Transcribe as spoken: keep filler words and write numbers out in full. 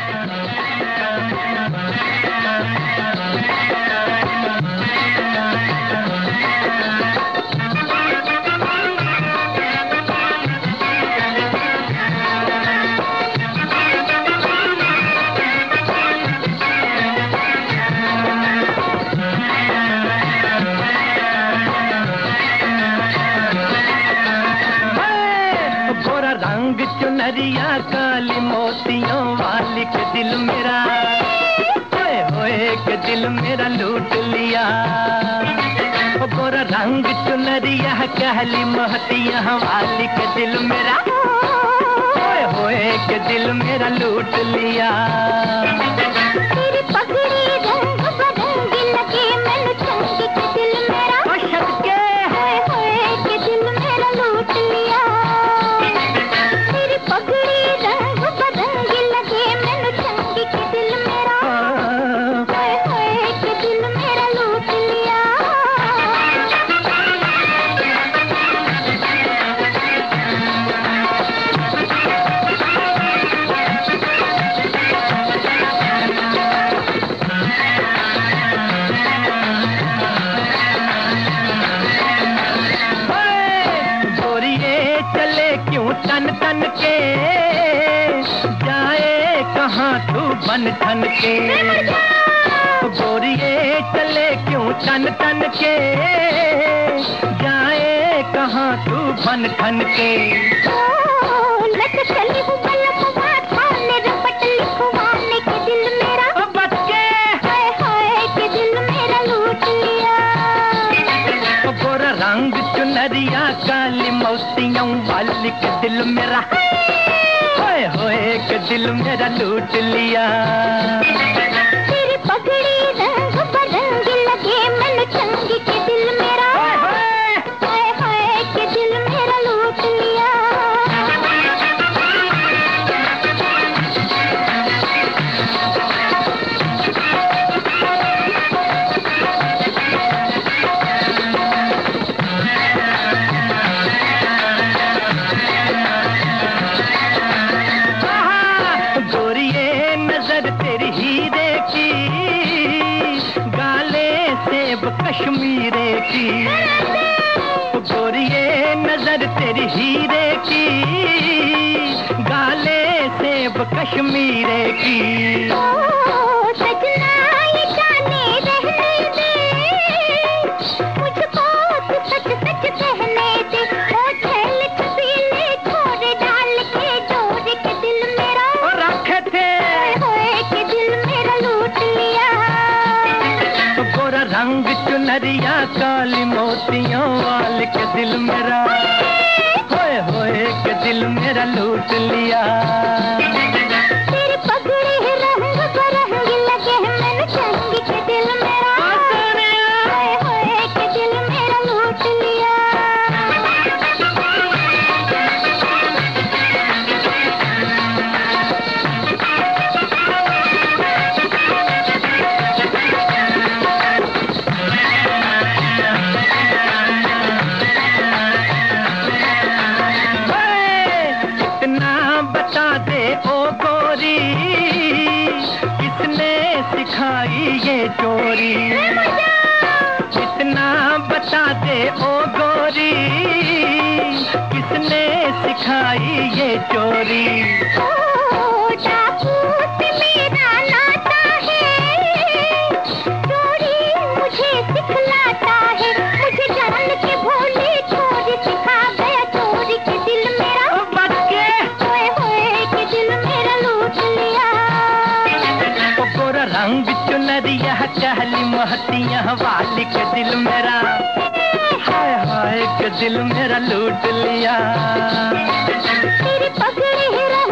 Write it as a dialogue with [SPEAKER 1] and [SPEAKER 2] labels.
[SPEAKER 1] चुनरिया काली मोतियों वाली के दिल मेरा, होए होए के दिल मेरा लूट लिया। गोरा रंग चुनरिया काली मोतियों वाली के दिल मेरा, होए होए के दिल मेरा लूट लिया।
[SPEAKER 2] तेरी पगड़ी रंग बरंगी लगे मैनू चंगी के दिल मेरा,
[SPEAKER 1] ओ शक्के
[SPEAKER 2] होए होए के दिल मेरा लूट लिया। पगड़ी रंग बरंगी लगे मैनू चंगी के दिल मेरा, होए होए के दिल मेरा लूट लिया।
[SPEAKER 1] गोरिये चले क्यों तन तन के, जाए कहाँ तू बन ठन के। गोरिये चले क्यों तन तन के, जाए कहाँ तू बन ठन के।
[SPEAKER 2] लट चली हूँ बलकवा थाने रपट लिखवाने के दिल मेरा,
[SPEAKER 1] ओ बच्चे
[SPEAKER 2] हाय हाय के दिल मेरा लूट लिया।
[SPEAKER 1] गोरा रंग चुनरिया काली मोतियों वाली के दिल मेरा, होए होए के दिल मेरा लूट लिया।
[SPEAKER 2] तेरी पगड़ी रंग बरंगी लगे मैनू चंगी के दिल मेरा, हाय हाय के दिल मेरा लूट लिया।
[SPEAKER 1] कश्मीरे की गोरिये नजर तेरी हीरे की, गाले सेब कश्मीरे की।
[SPEAKER 2] ओ सजना ये जाने रहने दे, मुझको तू सच सच कहने दे। ओ झेल छबीले छोरे डाल के जोर के दिल मेरा,
[SPEAKER 1] और रखे थे
[SPEAKER 2] होए के दिल मेरा लूट लिया।
[SPEAKER 1] गोरा रंग चुनरिया काली मोतियों वाली के दिल मेरा, होए होए के दिल मेरा लूट लिया।
[SPEAKER 2] तेरी पगड़ी रंग बरंगी लगे मैनू चंगी के दिल मेरा, होए होए के दिल मेरा लूट लिया।
[SPEAKER 1] सिखाई ये चोरी, इतना बता दे ओ गोरी, किसने सिखाई ये चोरी।
[SPEAKER 2] ओ डाकू से मेरा नाता है, चोरी मुझे सिखलाता है। मुझे जान के भोले चोरी सिखा गया चोरी के दिल मेरा,
[SPEAKER 1] बच्चे
[SPEAKER 2] होए होए के दिल मेरा लूट लिया।
[SPEAKER 1] गोरा रंग चुनरिया कहली महतियां वाली के दिल मेरा, हाय हाय के दिल मेरा लूट लिया।
[SPEAKER 2] तेरी पगड़ी